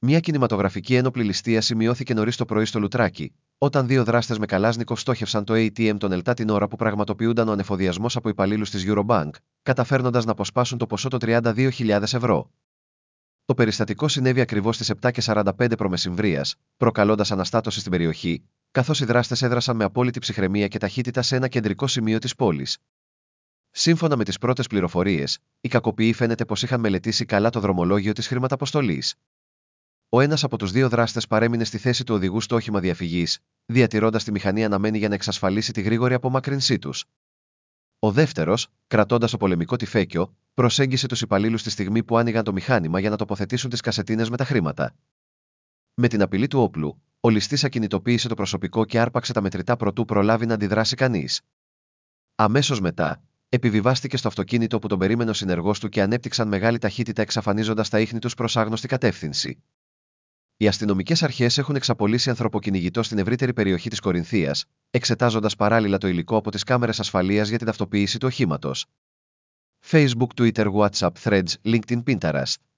Μια κινηματογραφική ένοπλη ληστεία σημειώθηκε νωρίς το πρωί στο Λουτράκι, όταν δύο δράστες με καλάζνικοφ στόχευσαν το ATM των ΕΛΤΑ την ώρα που πραγματοποιούνταν ο ανεφοδιασμός από υπαλλήλους της Eurobank, καταφέρνοντας να αποσπάσουν το ποσό των 32.000 ευρώ. Το περιστατικό συνέβη ακριβώς στις 7:45 π.μ., προκαλώντας αναστάτωση στην περιοχή, καθώς οι δράστες έδρασαν με απόλυτη ψυχραιμία και ταχύτητα σε ένα κεντρικό σημείο της πόλης. Σύμφωνα με τις πρώτες πληροφορίες, οι κακοποιοί φαίνεται πως είχαν μελετήσει καλά το δρομολόγιο της χρηματαποστολής. Ο ένας από τους δύο δράστες παρέμεινε στη θέση του οδηγού στο όχημα διαφυγής, διατηρώντας τη μηχανή αναμένη για να εξασφαλίσει τη γρήγορη απομάκρυνσή τους. Ο δεύτερος, κρατώντας το πολεμικό τυφέκιο, προσέγγισε τους υπαλλήλους τη στιγμή που άνοιγαν το μηχάνημα για να τοποθετήσουν τις κασετίνες με τα χρήματα. Με την απειλή του όπλου, ο ληστής ακινητοποίησε το προσωπικό και άρπαξε τα μετρητά προτού προλάβει να αντιδράσει κανείς. Αμέσως μετά, επιβιβάστηκε στο αυτοκίνητο που τον περίμενε ο συνεργός του και ανέπτυξαν μεγάλη ταχύτητα εξαφανίζοντας τα ίχνη τους προς άγνωστη κατεύθυνση. Οι αστυνομικές αρχές έχουν εξαπολύσει ανθρωποκυνηγητό στην ευρύτερη περιοχή της Κορινθίας, εξετάζοντας παράλληλα το υλικό από τις κάμερες ασφαλείας για την ταυτοποίηση του οχήματος. Facebook, Twitter, WhatsApp, Threads, LinkedIn, Pinterest.